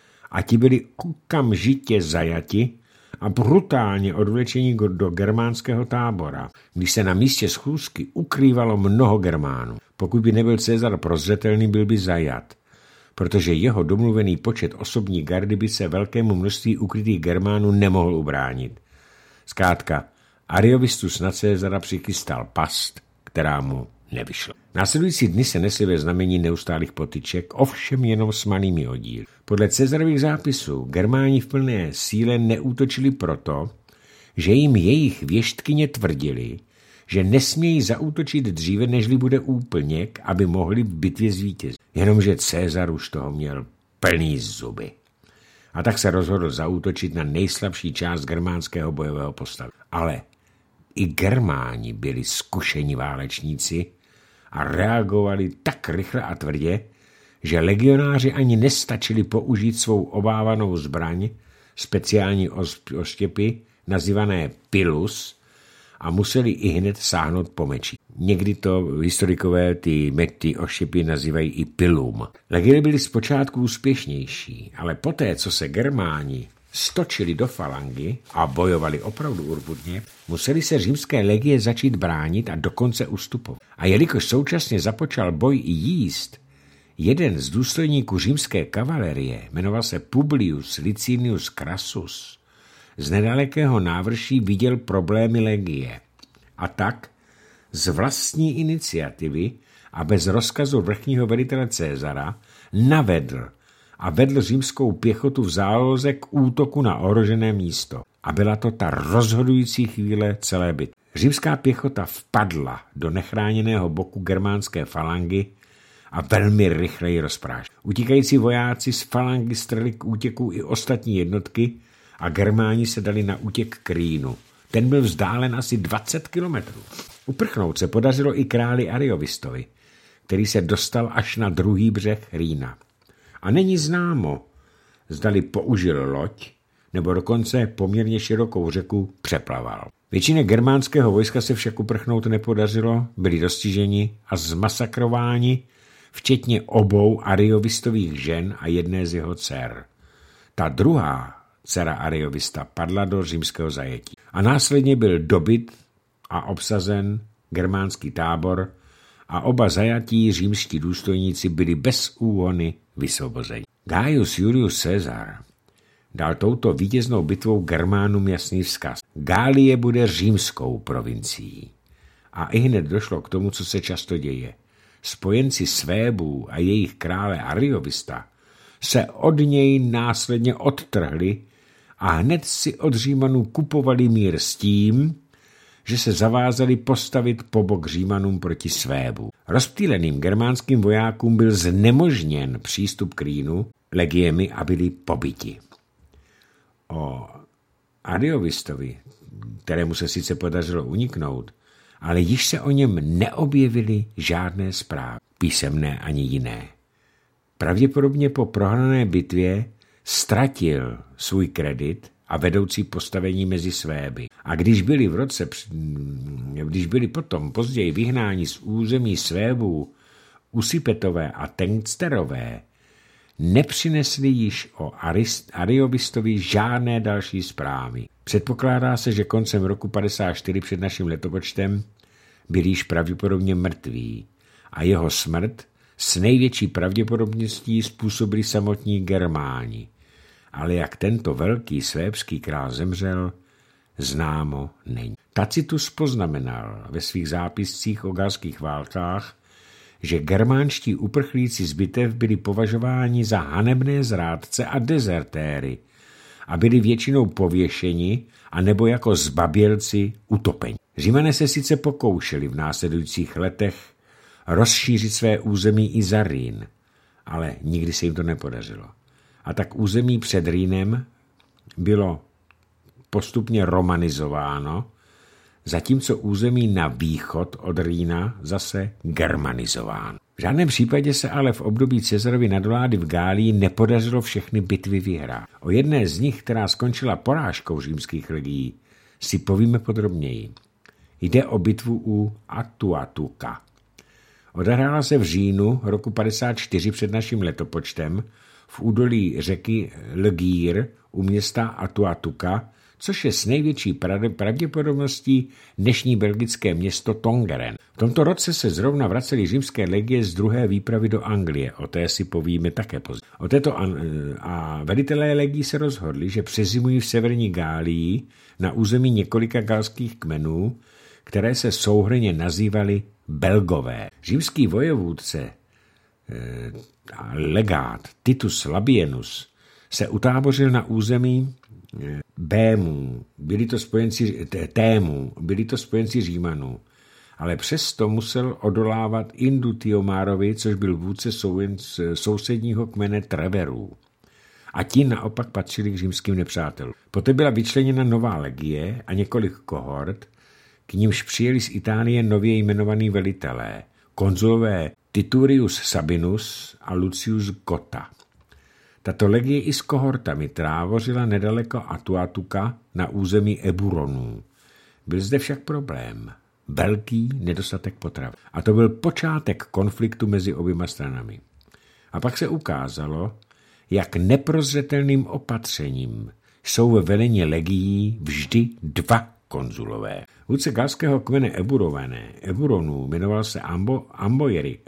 A ti byli okamžitě zajati a brutálně odvlečení do germánského tábora, když se na místě schůzky ukrývalo mnoho Germánů. Pokud by nebyl Cezar prozřetelný, byl by zajat, protože jeho domluvený počet osobní gardy by se velkému množství ukrytých Germánů nemohl ubránit. Zkrátka, Ariovistus na Cezara přichystal past, která mu nevyšla. Následující dny se nesly ve znamení neustálých potyček, ovšem jenom s malými oddíly. Podle Cezarových zápisů Germáni v plné síle neútočili proto, že jim jejich věštkyně tvrdili, že nesmějí zaútočit dříve, nežli bude úplněk, aby mohli v bitvě zvítězit. Jenomže Cezar už toho měl plný zuby. A tak se rozhodl zaútočit na nejslabší část germánského bojového postavu. Ale i Germáni byli zkušení válečníci a reagovali tak rychle a tvrdě, že legionáři ani nestačili použít svou obávanou zbraň, speciální oštěpy, nazývané pilus, a museli i hned sáhnout po meči. Někdy to historikové ty mety oštěpy nazývají i pilum. Legie byly zpočátku úspěšnější, ale poté, co se Germáni stočili do falangy a bojovali opravdu urputně, museli se římské legie začít bránit a dokonce ustupovat. A jelikož současně započal boj i jíst, jeden z důstojníků římské kavalerie, jmenoval se Publius Licinius Crassus, z nedalekého návrší viděl problémy legie. A tak z vlastní iniciativy a bez rozkazu vrchního velitele Cezara navedl a vedl římskou pěchotu v záloze k útoku na ohrožené místo. A byla to ta rozhodující chvíle celé bitvy. Římská pěchota vpadla do nechráněného boku germánské falangy a velmi rychle ji rozprášila. Utíkající vojáci z falangy strhli k útěku i ostatní jednotky a Germáni se dali na útěk k Rýnu. Ten byl vzdálen asi dvacet kilometrů. Uprchnout se podařilo i králi Ariovistovi, který se dostal až na druhý břeh Rýna. A není známo, zdali použil loď, nebo dokonce poměrně širokou řeku přeplaval. Většině germánského vojska se však uprchnout nepodařilo, byli dostiženi a zmasakrováni, včetně obou Ariovistových žen a jedné z jeho dcer. Ta druhá dcera Ariovista padla do římského zajetí. A následně byl dobyt a obsazen germánský tábor a oba zajatí římští důstojníci byli bez úhony vysvobozeni. Gaius Julius Caesar dal touto vítěznou bitvou Germánům jasný vzkaz. Gálie bude římskou provincií. A ihned došlo k tomu, co se často děje. Spojenci Svébů a jejich krále Ariovista se od něj následně odtrhli a hned si od Římanů kupovali mír s tím, že se zavázali postavit po bok Římanům proti Svébu. Rozptýleným germánským vojákům byl znemožněn přístup k Rýnu legiemi a byli pobiti. O Ariovistovi, kterému se sice podařilo uniknout, ale již se o něm neobjevily žádné zprávy, písemné ani jiné. Pravděpodobně po prohrané bitvě ztratil svůj kredit a vedoucí postavení mezi Svéby. A když byli v roce, když byli potom později vyhnáni z území Svébů Usipetové a Tencterové, nepřinesli již o Ariovistovi žádné další zprávy. Předpokládá se, že koncem roku padesát čtyři před naším letopočtem byl již pravděpodobně mrtvý a jeho smrt s největší pravděpodobností způsobili samotní Germáni. Ale jak tento velký svébský král zemřel, známo není. Tacitus poznamenal ve svých zápiscích o galských válkách, že germánští uprchlíci z bitev byli považováni za hanebné zrádce a dezertéry a byli většinou pověšeni a nebo jako zbabělci utopeni. Římané se sice pokoušeli v následujících letech rozšířit své území i za Rýn, ale nikdy se jim to nepodařilo. A tak území před Rýnem bylo postupně romanizováno, zatímco území na východ od Rýna zase germanizováno. V žádném případě se ale v období Cezarovy nadvlády v Gálii nepodařilo všechny bitvy vyhrát. O jedné z nich, která skončila porážkou římských legií, si povíme podrobněji. Jde o bitvu u Atuatuca. Odehrála se v říjnu roku padesát čtyři před naším letopočtem v údolí řeky Lgír u města Atuatuca, což je s největší pravděpodobností dnešní belgické město Tongeren. V tomto roce se zrovna vracely římské legie z druhé výpravy do Anglie, o té si povíme také později. O této an- a velitelé legií se rozhodli, že přezimují v severní Gálii na území několika galských kmenů, které se souhrnně nazývaly Belgové. Římský vojevůdce a legát Titus Labienus se utábořil na území Bémů, byli to spojenci Témů, byli to spojenci Římanů, ale přesto musel odolávat Indutiomárovi, což byl vůdce sousedního kmene Treverů. A ti naopak patřili k římským nepřátelům. Poté byla vyčleněna nová legie a několik kohort, k nímž přijeli z Itálie nově jmenovaní velitelé, konzulové Titurius Sabinus a Lucius Cotta. Tato legie i s kohortami trávořila nedaleko Atuatuca na území Eburonů. Byl zde však problém. Velký nedostatek potravy. A to byl počátek konfliktu mezi oběma stranami. A pak se ukázalo, jak neprozřetelným opatřením jsou ve velení legií vždy dva konzulové. Vůdce galského kmene Eburované, Eburonů jmenoval se Ambo, Amboyeri,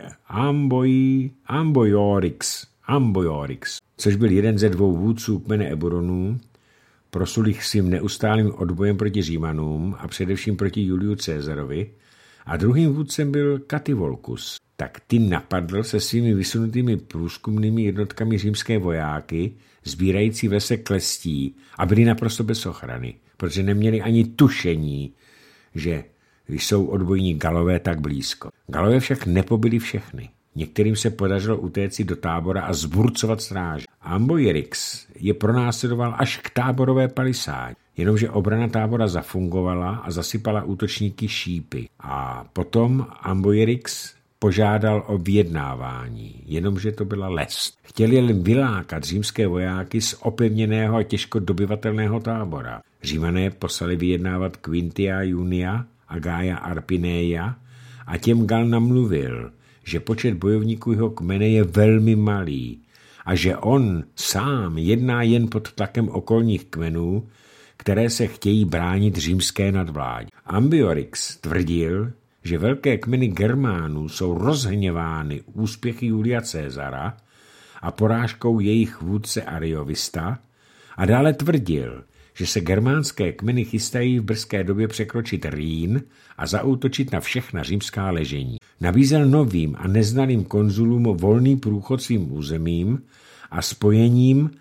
Amboj, Ambojorix, Ambojorix, což byl jeden ze dvou vůdců kmene Eburonů, proslulých svým neustálým odbojem proti Římanům a především proti Juliu Caesarovi, a druhým vůdcem byl Cativolcus. Tak ty napadl se svými vysunutými průzkumnými jednotkami římské vojáky, sbírající v lese klestí, a byli naprosto bez ochrany, protože neměli ani tušení, že jsou odbojní Galové tak blízko. Galové však nepobili všechny. Některým se podařilo utéci do tábora a zburcovat stráže. Amboyerix je pronásledoval až k táborové palisádě, jenomže obrana tábora zafungovala a zasypala útočníky šípy. A potom Amboyerix požádal o vyjednávání, jenomže to byla lest. Chtěli jen vylákat římské vojáky z opevněného a těžko dobyvatelného tábora. Římané poslali vyjednávat Quintia Junia a Gaia Arpineia a těm Gal namluvil, že počet bojovníků jeho kmene je velmi malý a že on sám jedná jen pod tlakem okolních kmenů, které se chtějí bránit římské nadvládě. Ambiorix tvrdil, že velké kmeny Germánů jsou rozhněvány úspěchy Julia Caesara a porážkou jejich vůdce Ariovista, a dále tvrdil, že se germánské kmeny chystají v brzké době překročit Rýn a zaútočit na všechna římská ležení. Nabízel novým a neznalým konzulům volný průchod svým územím a spojením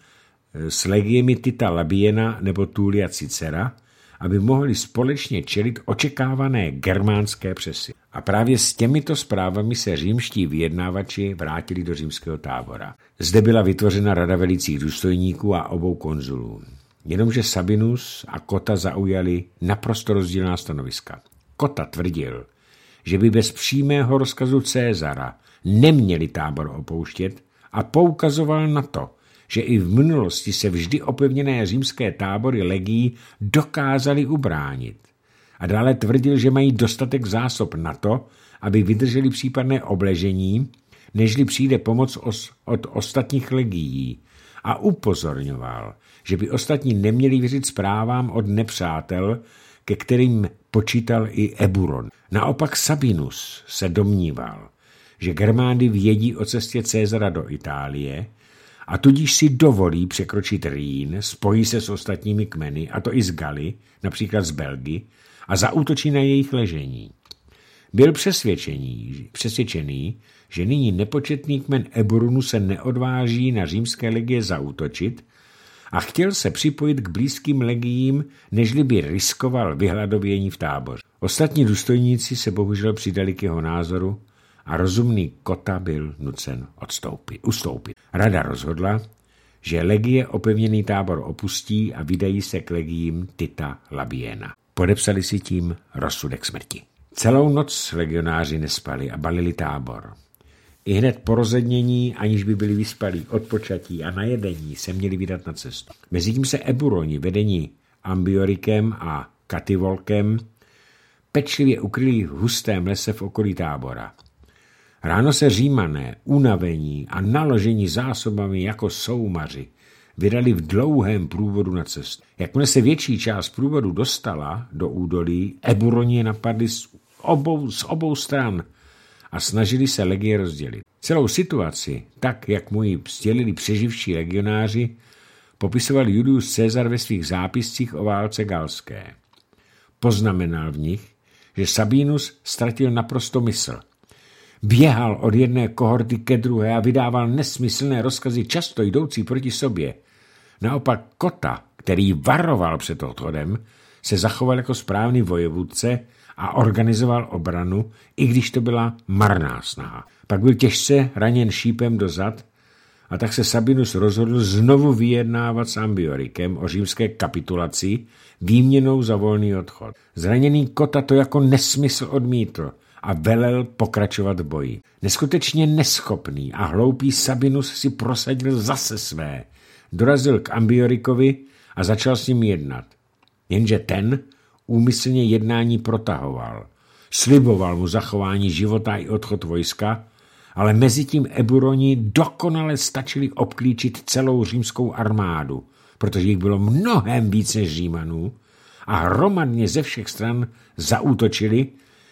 s legiemi Tita Labiena nebo Tulia Cicera, aby mohli společně čelit očekávané germánské přesily. A právě s těmito zprávami se římští vyjednávači vrátili do římského tábora. Zde byla vytvořena rada velicích důstojníků a obou konzulů. Jenomže Sabinus a Cotta zaujali naprosto rozdílná stanoviska. Cotta tvrdil, že by bez přímého rozkazu Caesara neměli tábor opouštět, a poukazoval na to, že i v minulosti se vždy opevněné římské tábory legií dokázaly ubránit. A dále tvrdil, že mají dostatek zásob na to, aby vydrželi případné obležení, nežli přijde pomoc os, od ostatních legií, a upozorňoval, že by ostatní neměli věřit zprávám od nepřátel, ke kterým počítal i Eburon. Naopak Sabinus se domníval, že Germány vědí o cestě Caesara do Itálie a tudíž si dovolí překročit Rýn, spojí se s ostatními kmeny, a to i z Galy, například z Belgy, a zaútočí na jejich ležení. Byl přesvědčený, přesvědčený, že nyní nepočetný kmen Eburonu se neodváží na římské legie zaútočit a chtěl se připojit k blízkým legiím, nežli by riskoval vyhladovění v táboře. Ostatní důstojníci se bohužel přidali k jeho názoru a rozumný Cotta byl nucen odstoupit, ustoupit. Rada rozhodla, že legie opevněný tábor opustí a vydají se k legiím Tita Labiena. Podepsali si tím rozsudek smrti. Celou noc legionáři nespali a balili tábor. I hned po rozednění, aniž by byli vyspalí, odpočatí a najedení, se měli vydat na cestu. Mezitím se Eburoni, vedení Ambiorikem a Cativolkem, pečlivě ukryli v hustém lese v okolí Tábora. Ráno se Římané, unavení a naložení zásobami jako soumaři, vydali v dlouhém průvodu na cestu. Jakmile se větší část průvodu dostala do údolí, Eburoni je napadli z obou, z obou stran a snažili se legie rozdělit. Celou situaci, tak jak mu ji sdělili přeživší legionáři, popisoval Julius Caesar ve svých zápiscích o válce galské. Poznamenal v nich, že Sabinus ztratil naprosto mysl. Běhal od jedné kohorty ke druhé a vydával nesmyslné rozkazy často jdoucí proti sobě. Naopak Kota, který varoval před odchodem, se zachoval jako správný vojevůdce a organizoval obranu, i když to byla marná snaha. Pak byl těžce raněn šípem do zad a tak se Sabinus rozhodl znovu vyjednávat s Ambiorikem o římské kapitulaci výměnou za volný odchod. Zraněný Kota to jako nesmysl odmítl a velel pokračovat v boji. Neskutečně neschopný a hloupý Sabinus si prosadil zase své. Dorazil k Ambiorikovi a začal s ním jednat. Jenže ten úmyslně jednání protahoval. Sliboval mu zachování života i odchod vojska, ale mezitím Eburoni dokonale stačili obklíčit celou římskou armádu, protože jich bylo mnohem víc než Římanů a hromadně ze všech stran zaútočili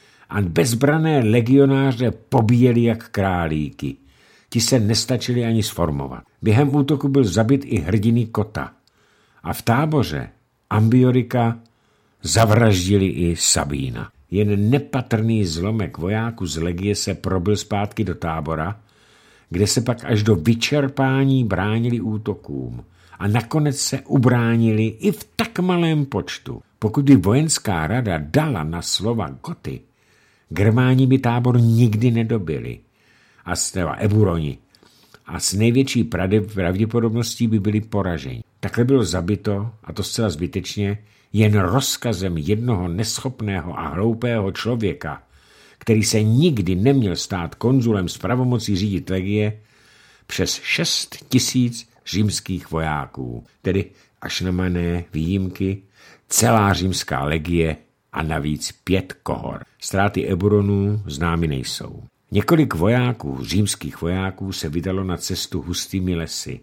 a bezbrané legionáře pobíjeli jak králíky. Ti se nestačili ani sformovat. Během útoku byl zabit i hrdiný Kota a v Táboře Ambiorika zavraždili i Sabína. Jen nepatrný zlomek vojáků z legie se probil zpátky do Tábora, kde se pak až do vyčerpání bránili útokům a nakonec se ubránili i v tak malém počtu. Pokud by vojenská rada dala na slova Goty, Germáni by Tábor nikdy nedobili, a steva Eburoni, a s největší pravděpodobností by byli poraženi. Takhle bylo zabito, a to zcela zbytečně, jen rozkazem jednoho neschopného a hloupého člověka, který se nikdy neměl stát konzulem s pravomocí řídit legie, přes šest tisíc římských vojáků, tedy až na mané výjimky, celá římská legie a navíc pět kohor. Ztráty Eburonů známy nejsou. Několik vojáků, římských vojáků, se vydalo na cestu hustými lesy.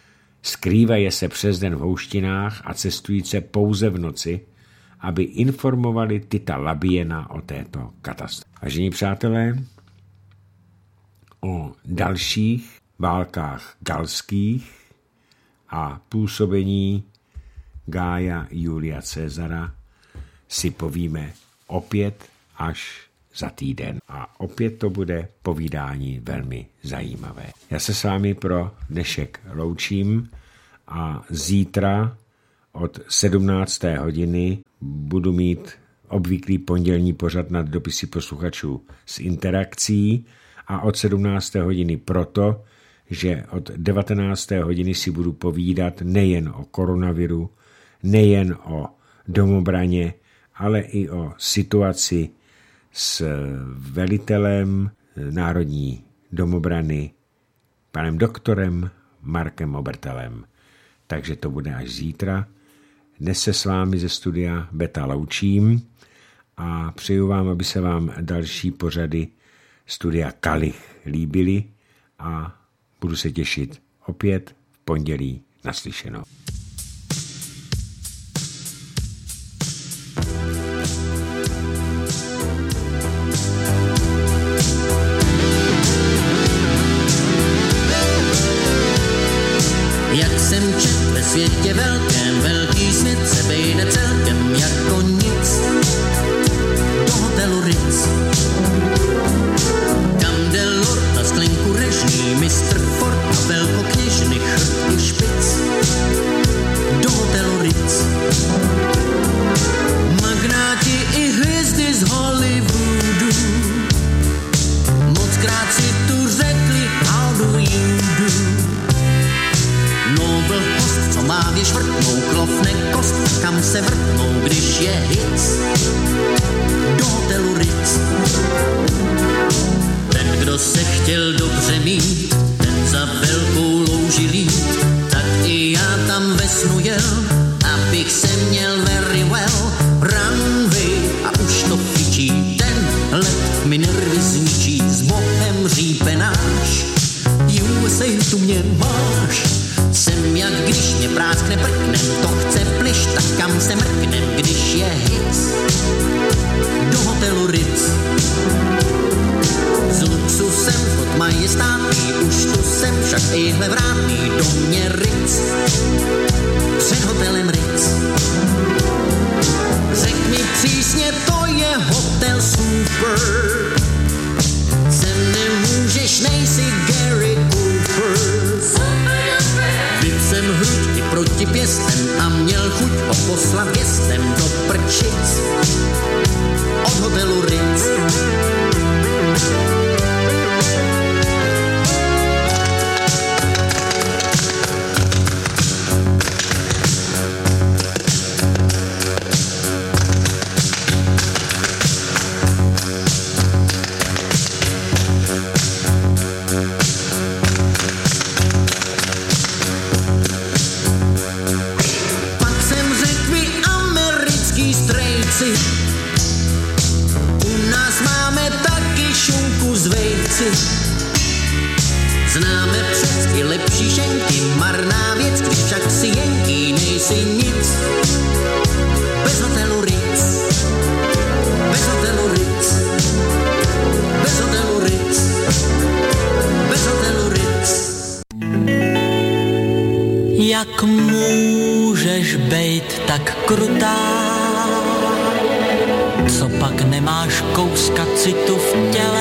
Skrývají se přes den v houštinách a cestujíce pouze v noci, aby informovali Tita Labiena o této katastrofě. Vážení přátelé, o dalších válkách galských a působení Gaia Julia Caesara si povíme opět až za týden. A opět to bude povídání velmi zajímavé. Já se s vámi pro dnešek loučím a zítra od sedmnácté hodiny budu mít obvyklý pondělní pořad nad dopisy posluchačů s interakcí a od sedmnácté hodiny proto, že od devatenácté hodiny si budu povídat nejen o koronaviru, nejen o domobraně, ale i o situaci s velitelem Národní domobrany, panem doktorem Markem Obertelem. Takže to bude až zítra. Dnes se s vámi ze studia Beta loučím a přeju vám, aby se vám další pořady studia Kalich líbily a budu se těšit opět v pondělí naslyšenou. Jak jsem čet ve světě velkém, velký svět se vejde celkem jako nic do hotelu Ritz. Kam jde lord na sklenku režní, mistr Ford a velkokněžny chrt i špic do hotelu Ritz. Magnáti i hvězdy z Hollywoodu mockrát si tu řekli how do you do. Nobel host, co má věž vrtnou, klofne kost, kam se vrtnou, když je hic do hotelu Ritz. Ten, kdo se chtěl dobře mít, ten za velkou louži lít, tak i já tam ve snu jel, abych se měl very well, runway a už to písně práskne prknem, to chce plyš, tak kam se mrknem, když je hic. Do hotelu Ritz. S luxusem pod majestátný, už tu jsem však ejhle vrátný, do mě Ritz. Před hotelem Ritz. Řekni přísně, to je hotel super. Se nemůžeš, nejsi Gary Cooper. Vyp jsem hruď i proti pěstem a měl chuť ho poslat gestem do prčic. Od hotelu Ritz. Známe přec i lepší ženky, marná věc, když však si jenký, nejsi nic. Bez hotelu Ritz, bez hotelu Ritz, bez hotelu Ritz, bez hotelu Ritz. Jak můžeš bejt tak krutá, co pak nemáš kouska citu v těle?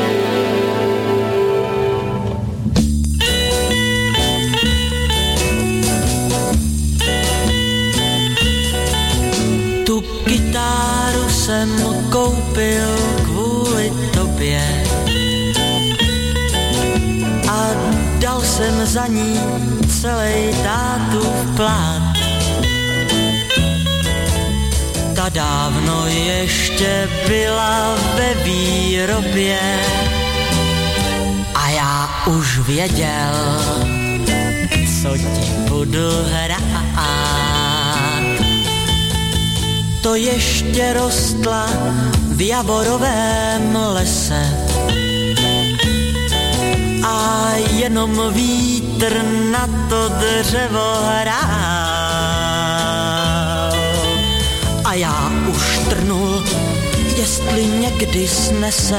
Tu kytáru jsem koupil kvůli tobě a dal jsem za ní celej tátův plát. Ta dávno ještě byla ve výrobě a já už věděl, co ti budu hrát. To ještě rostla v javorovém lese a jenom vítr na to dřevo hrál. A já už trnul, jestli někdy snese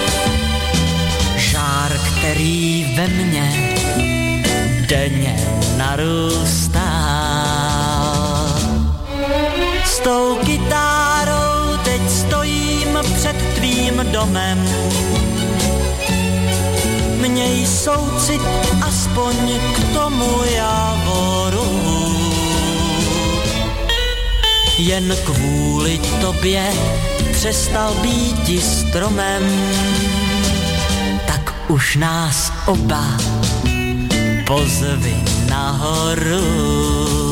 žár, který ve mně denně narůstá. S tou kytárou teď stojím před tvým domem. Měj soucit aspoň k tomu javoru. Jen kvůli tobě přestal býti stromem, tak už nás oba pozvi nahoru.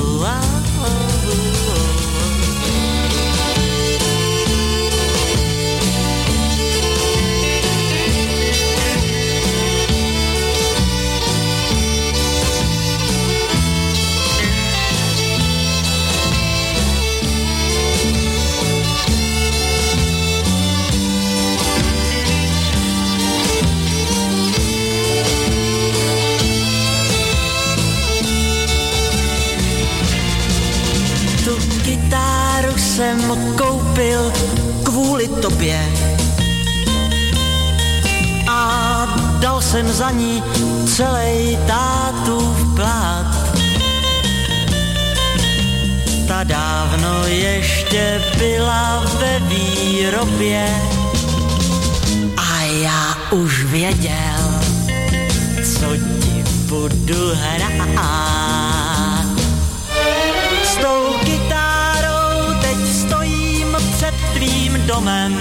Kytáru jsem koupil kvůli tobě a dal jsem za ní celej tátův plát. Ta dávno ještě byla ve výrobě a já už věděl, co ti budu hrát. S tou kytárou teď stojím před tvým domem.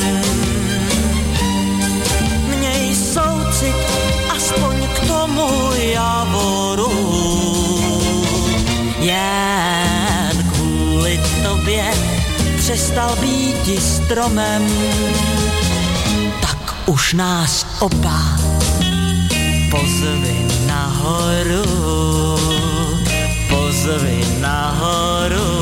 Měj soucit aspoň k tomu javoru. Jen kvůli tobě přestal býti stromem, tak už nás oba pozvi nahoru. Pozvi nahoru.